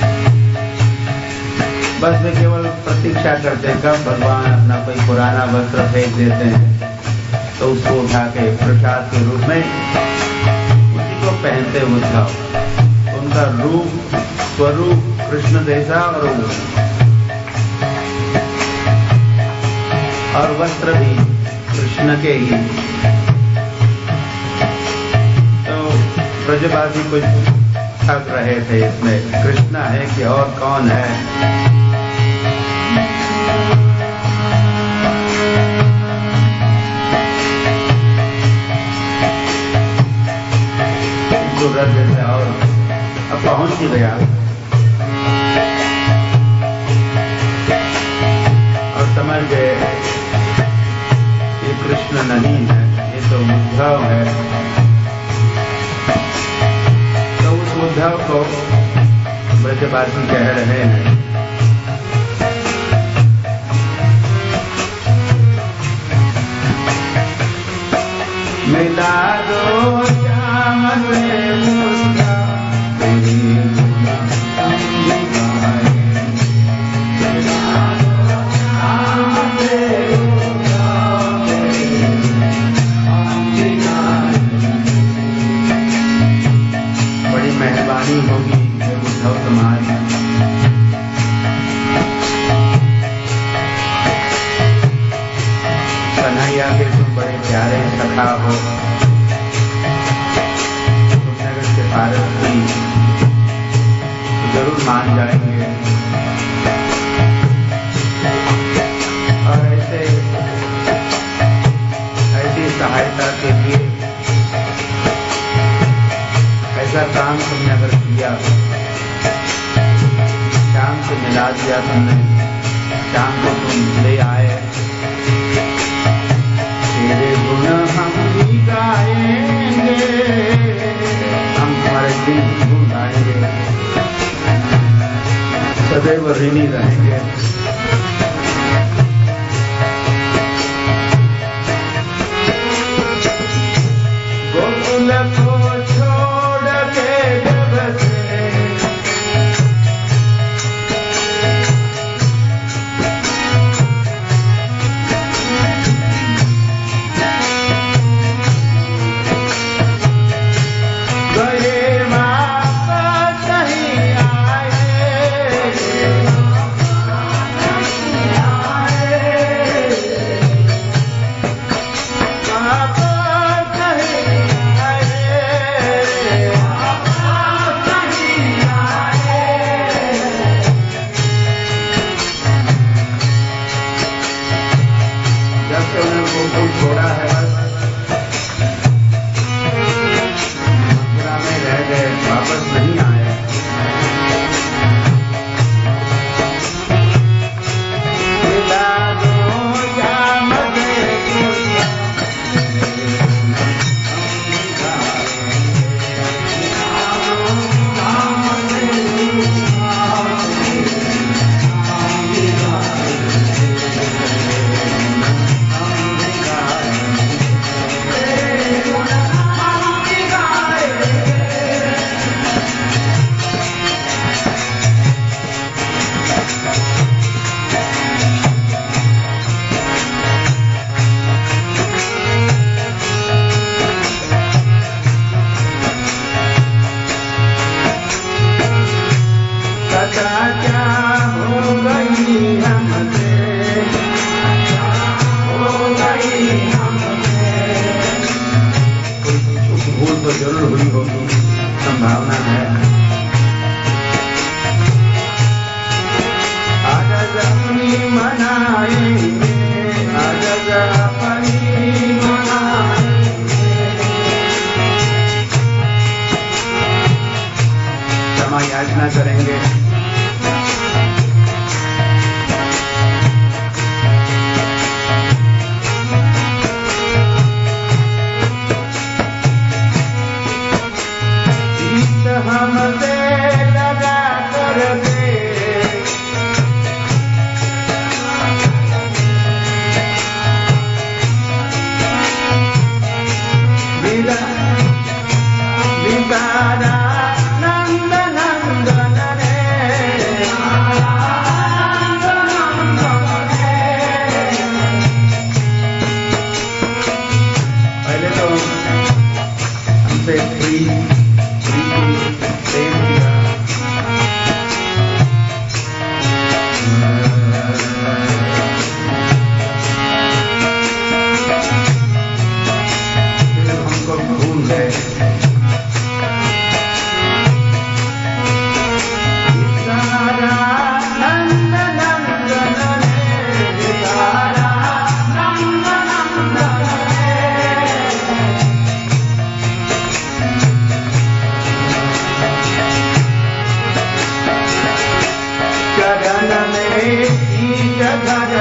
बस वे केवल प्रतीक्षा करते हैं कब भगवान अपना कोई पुराना वस्त्र फेंक देते हैं, तो उसको उठा के प्रसाद के रूप में उसी को पहनते उद्धव। उनका रूप स्वरूप कृष्ण जैसा और वस्त्र भी कृष्ण के ही। तो ब्रजवासी कुछ थक रहे थे इसमें, कृष्ण है कि और कौन है। सूरज जैसे और अब पहुंच ही गया और समझ गए ये कृष्ण नहीं है, ये तो उद्धव है। तो उस उद्धव को ब्रजवासी कह रहे हैं मिला दो चामन मुद्दा तेरी बड़ी मेहरबानी होगी उद्धव तुम्हारी। कन्हैया के तुम बड़े प्यारे सखा हो, तुमने अगर सिफारिश की जरूर मान जाएंगे और ऐसी सहायता के लिए ऐसा काम तुमने अगर किया, शाम से मिला दिया तुमने, शाम को तुम ले आए, तेरे गुण हम भी गाएंगे, हम तुम्हारे दिन गुण गाएंगे, सदैव ऋणी रहेंगे। गोकुल को छोड़ के जब से छोड़ा है, मथुरा में रह गए, वापस नहीं आए। मिला दो जामन क्या हो गई हमसे, भूल तो जरूर हुई होगी, संभावना है। आज अपनी मनाएंगे, आज अपनी मनाएंगे, क्षमा याचना करेंगे। हम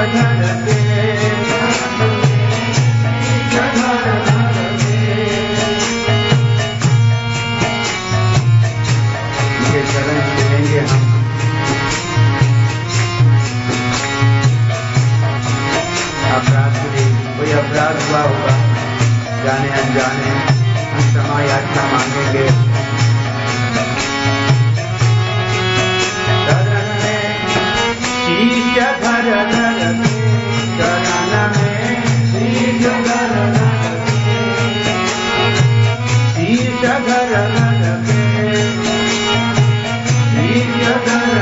अपराध हुआ होगा जाने अनजाने, हम क्षमा याचना मांगेंगे। शरण में शीश धर शरण में शीश धर शीश धर शीश धर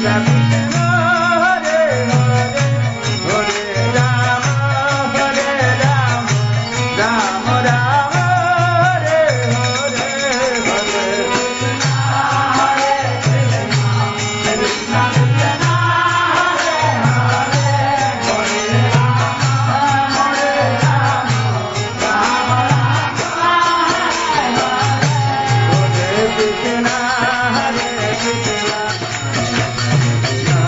Krishna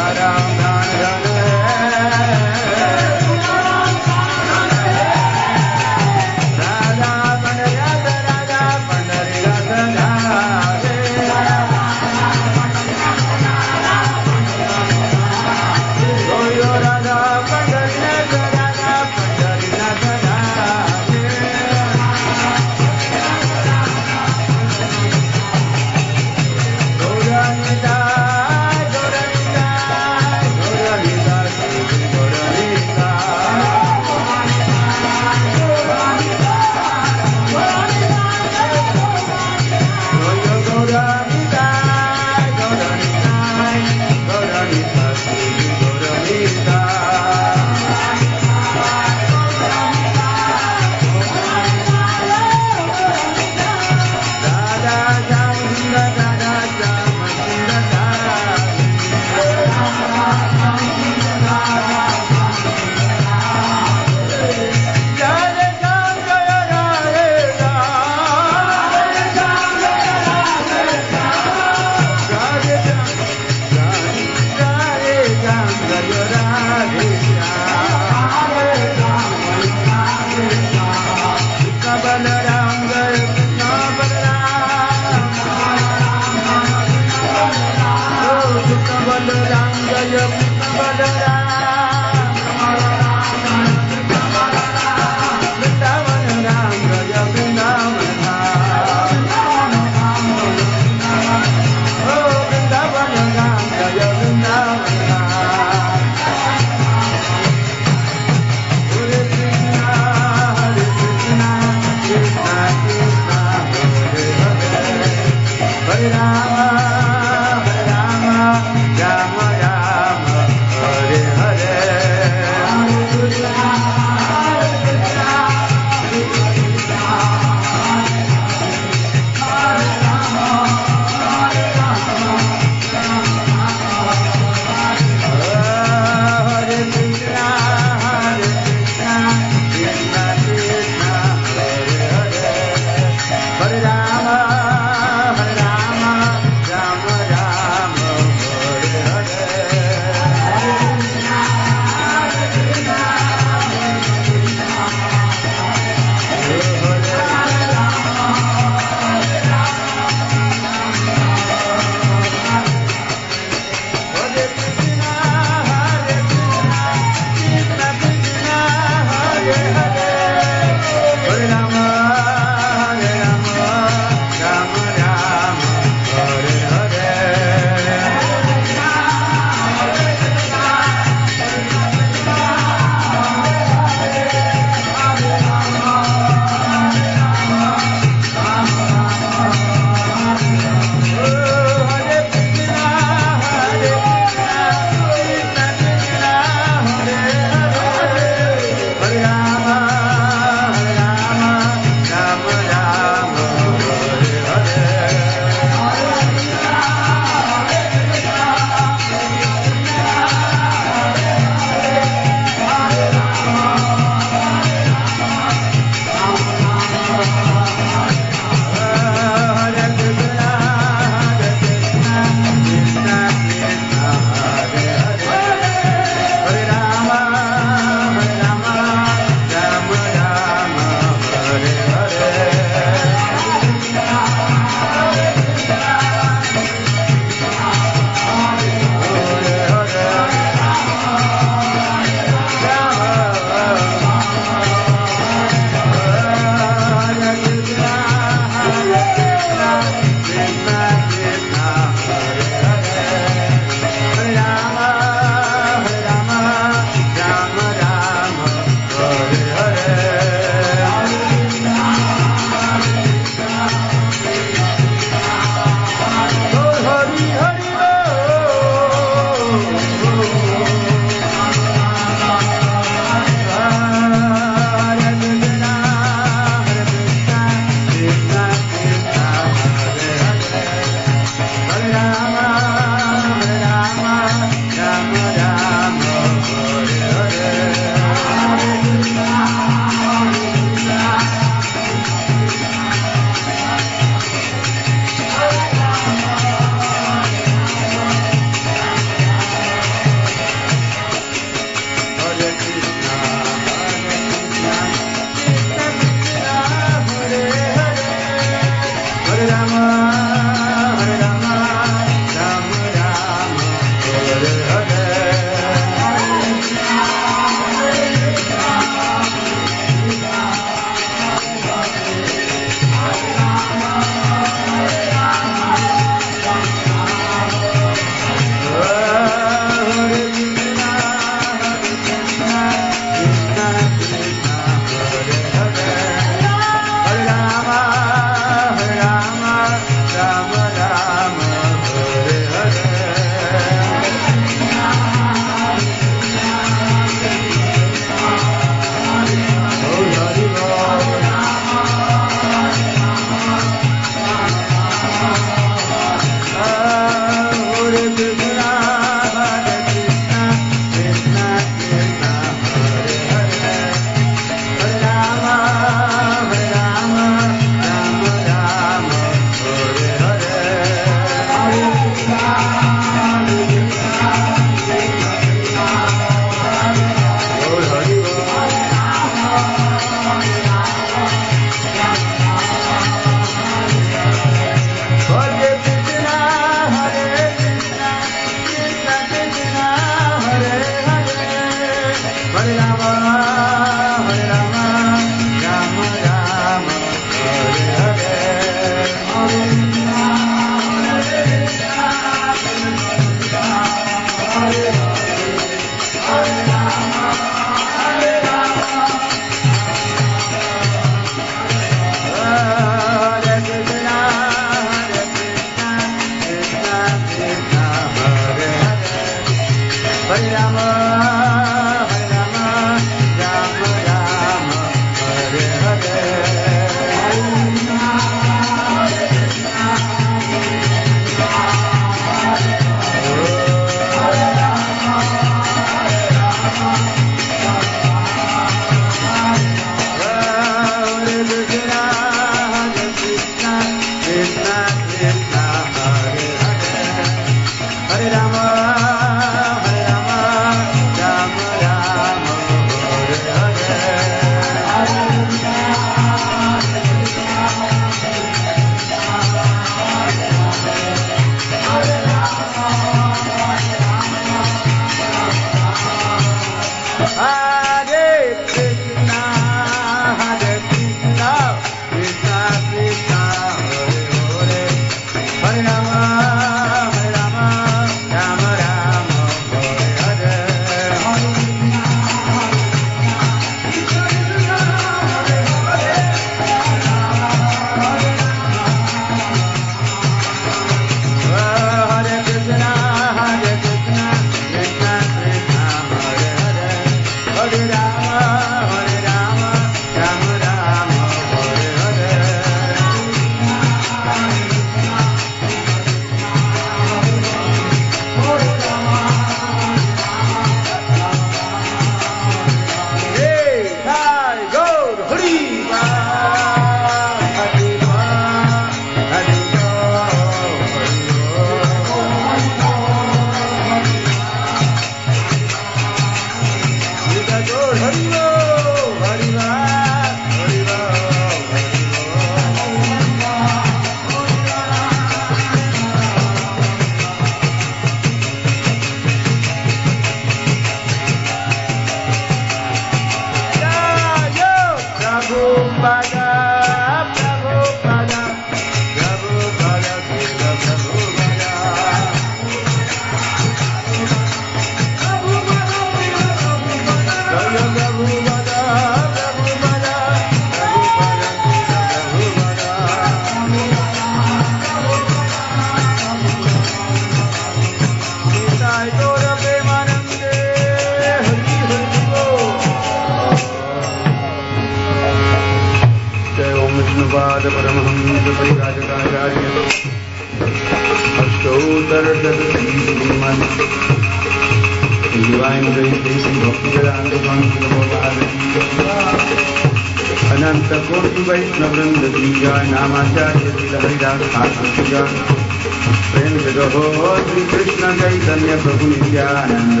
अनंत कोटि वैष्णव वृंद की जय। नामाचार्य हरिदास ठाकुर की जय। प्रेम जगहो श्री कृष्ण चैतन्य प्रभु नित्यानंद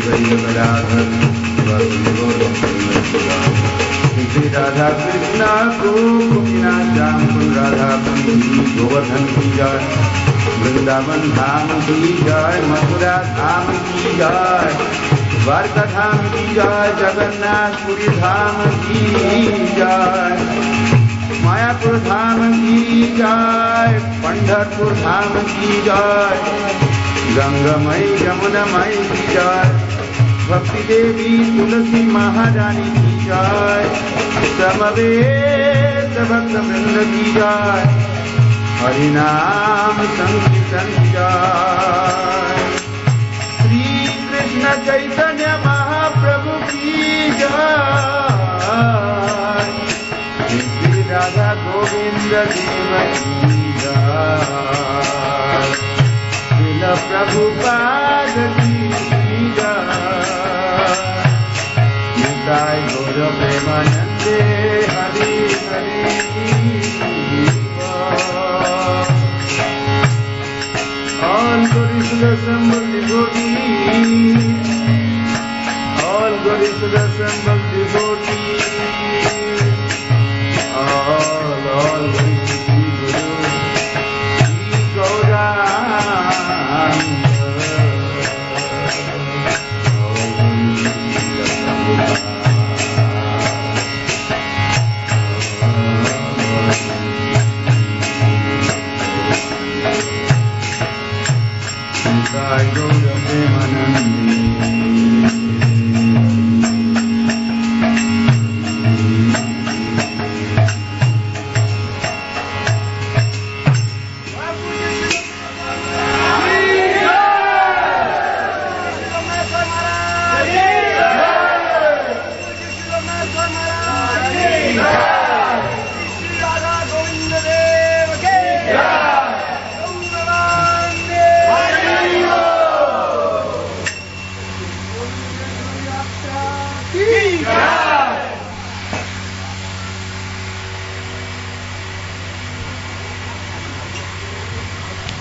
गदाधर श्री राधा कृष्ण गोपीनाथ श्याम कुंज राधा कुंज गोवर्धन की जय। वृंदावन धाम की जय। मथुरा धाम की जय। द्वारका धाम की जय। जगन्नाथपुरी धाम की जय। मायापुर धाम की जय। पंढरपुर धाम की जय। गंगामयी यमुनामयी की जय। भक्ति देवी तुलसी महारानी की जय। समवेत भक्त वृंद की जय। हरिनाम संकीर्तन की जय। श्री कृष्ण चैतन्य महाप्रभु की जय। श्री राधा गोविंद देव की जय। श्रील प्रभुपाद की जय। निताय गौर प्रेमानंदे Hari Hari. All glory to the assembled devotees. All glory to the assembled devotees. All glory to Sri Guru, Sri Gauranga. All glory to Sri Gauranga.